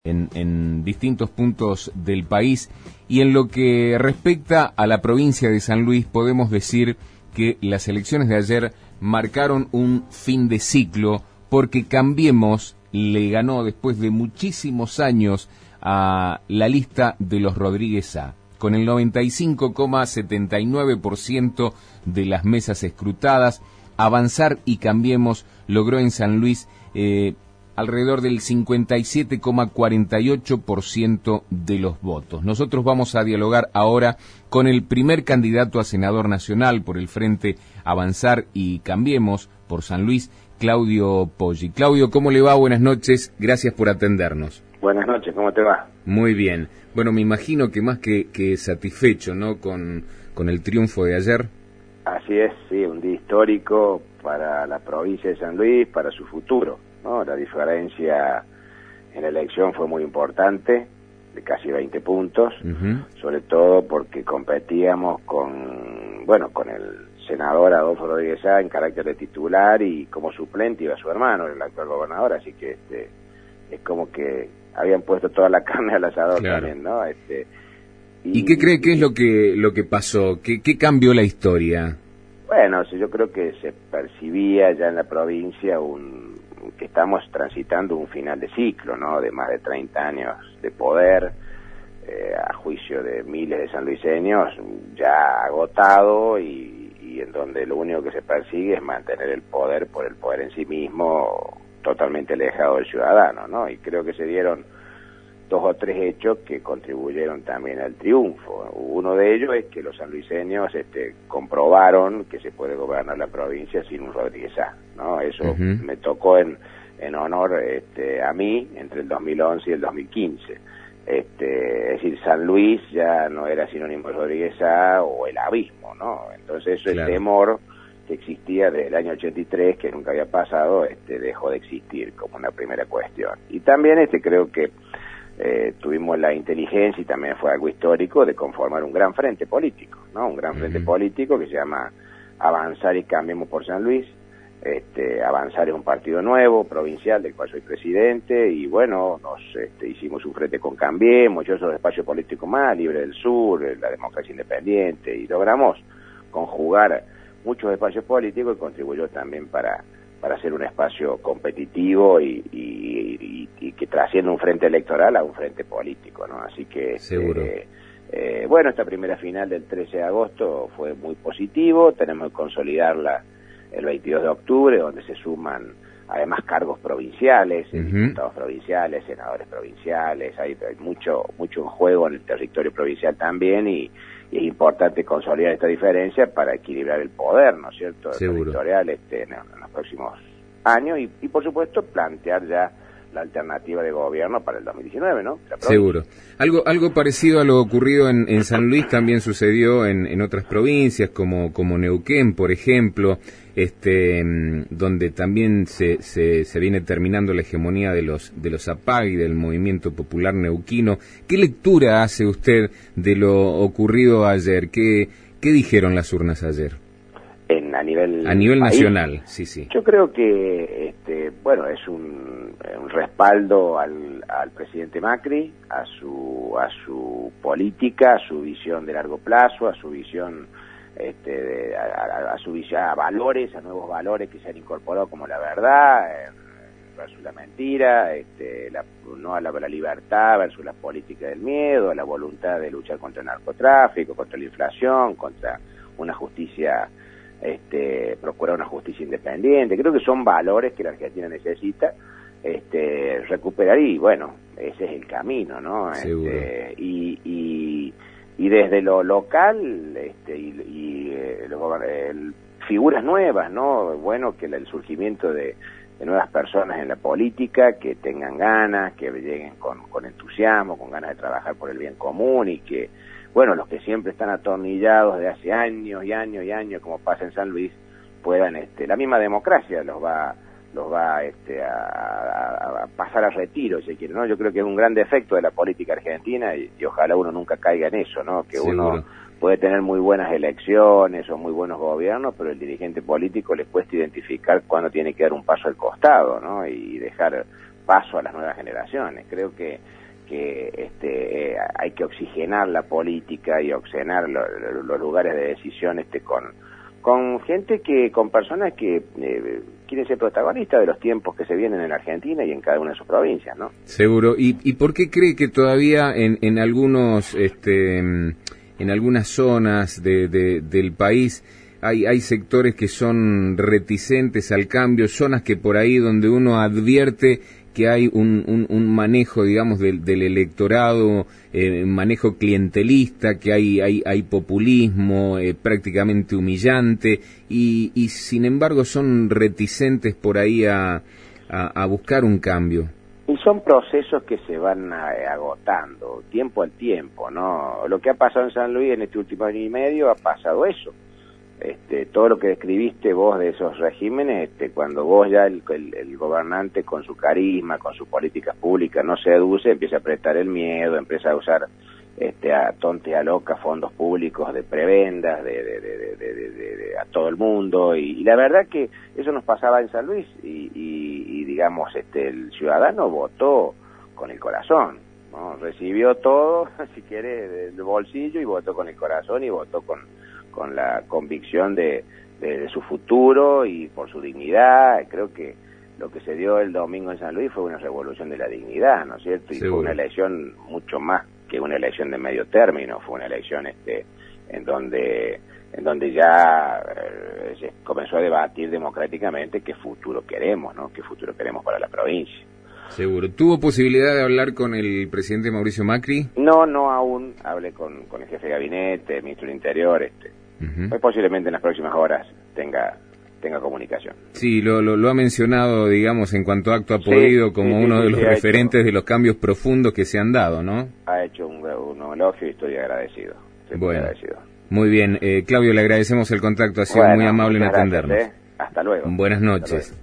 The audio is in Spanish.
en distintos puntos del país, y en lo que respecta a la provincia de San Luis podemos decir que las elecciones de ayer marcaron un fin de ciclo, porque Cambiemos le ganó después de muchísimos años a la lista de los Rodríguez A, con el 95,79% de las mesas escrutadas. Avanzar y Cambiemos logró en San Luis alrededor del 57,48% de los votos. Nosotros vamos a dialogar ahora con el primer candidato a senador nacional por el Frente Avanzar y Cambiemos por San Luis, Claudio Poggi. Claudio, ¿cómo le va? Buenas noches, gracias por atendernos. Buenas noches, ¿cómo te va? Muy bien. Bueno, me imagino que más que satisfecho, ¿no?, con el triunfo de ayer. Así es, sí, un día histórico para la provincia de San Luis, para su futuro, ¿no? La diferencia en la elección fue muy importante, de casi 20 puntos, sobre todo porque competíamos con el senador Adolfo Rodríguez A en carácter de titular, y como suplente iba su hermano, el actual gobernador, así que es como que habían puesto toda la carne al asador, claro. También, ¿no? ¿Y qué cree que es lo que pasó? ¿Qué cambió la historia? Bueno, yo creo que se percibía ya en la provincia que estamos transitando un final de ciclo, ¿no? De más de 30 años de poder, a juicio de miles de sanluiseños, ya agotado y en donde lo único que se persigue es mantener el poder por el poder en sí mismo, totalmente alejado del ciudadano, ¿no? Y creo que se dieron 2 o 3 hechos que contribuyeron también al triunfo. Uno de ellos es que los sanluiseños comprobaron que se puede gobernar la provincia sin un Rodríguez A, ¿no? Eso me tocó en honor a mí entre el 2011 y el 2015. Es decir, San Luis ya no era sinónimo de Rodríguez A o el abismo, ¿no? Entonces eso, claro. El temor que existía desde el año 83, que nunca había pasado, dejó de existir como una primera cuestión. Y también creo que tuvimos la inteligencia, y también fue algo histórico, de conformar un gran frente político, ¿no? Un gran frente político que se llama Avanzar y Cambiemos por San Luis. Avanzar es un partido nuevo, provincial, del cual soy presidente, y bueno, nos hicimos un frente con Cambiemos, yo soy el espacio político más, Libre del Sur, la Democracia Independiente, y logramos conjugar muchos espacios políticos, y contribuyó también para hacer un espacio competitivo y que trascienda un frente electoral a un frente político, ¿no? Así que seguro. Bueno, esta primera final del 13 de agosto fue muy positivo, tenemos que consolidarla el 22 de octubre, donde se suman además cargos provinciales, diputados provinciales, senadores provinciales, hay mucho en juego en el territorio provincial también, y es importante consolidar esta diferencia para equilibrar el poder, ¿no es cierto?, territorial en los próximos años, y por supuesto plantear ya la alternativa de gobierno para el 2019, ¿no? Seguro. Algo parecido a lo ocurrido en San Luis también sucedió en otras provincias, como Neuquén, por ejemplo, donde también se viene terminando la hegemonía de los APAG y del movimiento popular neuquino. ¿Qué lectura hace usted de lo ocurrido ayer? ¿Qué dijeron las urnas ayer? A nivel país, nacional, sí. Yo creo que es un respaldo al presidente Macri, a su política, a su visión de largo plazo, a su visión a valores, a nuevos valores que se han incorporado, como la verdad versus la mentira, no a la libertad versus la política del miedo, a la voluntad de luchar contra el narcotráfico, contra la inflación, contra una justicia, procurar una justicia independiente. Creo que son valores que la Argentina necesita recuperar, y bueno, ese es el camino, ¿no? Y desde lo local, figuras nuevas, ¿no? Bueno, que el surgimiento de nuevas personas en la política, que tengan ganas, que lleguen con entusiasmo, con ganas de trabajar por el bien común, y que, bueno, los que siempre están atornillados de hace años y años y años, como pasa en San Luis, puedan, la misma democracia los va a pasar al retiro, si quiere, ¿no? Yo creo que es un gran defecto de la política argentina, y ojalá uno nunca caiga en eso, ¿no? Que seguro. Uno puede tener muy buenas elecciones o muy buenos gobiernos, pero el dirigente político le cuesta identificar cuándo tiene que dar un paso al costado, ¿no? Y dejar paso a las nuevas generaciones. Creo que hay que oxigenar la política y oxigenar los lugares de decisión con gente con personas que quieren ser protagonistas de los tiempos que se vienen en la Argentina y en cada una de sus provincias, ¿no? Seguro. ¿Y por qué cree que todavía en algunos en algunas zonas del país hay sectores que son reticentes al cambio, zonas que por ahí donde uno advierte que hay un manejo, digamos, del electorado, manejo clientelista, que hay populismo prácticamente humillante, y sin embargo son reticentes por ahí a buscar un cambio? Y son procesos que se van agotando, tiempo al tiempo, ¿no? Lo que ha pasado en San Luis en este último año y medio ha pasado eso. Todo lo que describiste vos de esos regímenes, cuando vos ya el gobernante con su carisma, con sus políticas públicas no seduce, empieza a prestar el miedo, empieza a usar a tonte y a loca fondos públicos de prebendas a todo el mundo, y la verdad que eso nos pasaba en San Luis y digamos el ciudadano votó con el corazón, ¿no? Recibió todo, si quiere, del bolsillo, y votó con el corazón y votó con la convicción de su futuro y por su dignidad. Creo que lo que se dio el domingo en San Luis fue una revolución de la dignidad, ¿no es cierto? Y Seguro. Fue una elección mucho más que una elección de medio término, fue una elección en donde ya se comenzó a debatir democráticamente qué futuro queremos, ¿no? Qué futuro queremos para la provincia. Seguro. ¿Tuvo posibilidad de hablar con el presidente Mauricio Macri? No aún. Hablé con el jefe de gabinete, el ministro del Interior. Pues posiblemente en las próximas horas tenga comunicación. Sí, lo ha mencionado, digamos, en cuanto acto ha podido, como uno de los referentes de los cambios profundos que se han dado, ¿no? Ha hecho un elogio y estoy agradecido. Muy agradecido. Muy bien. Claudio, le agradecemos el contacto, ha sido muy amable en atendernos. Hasta luego. Buenas noches.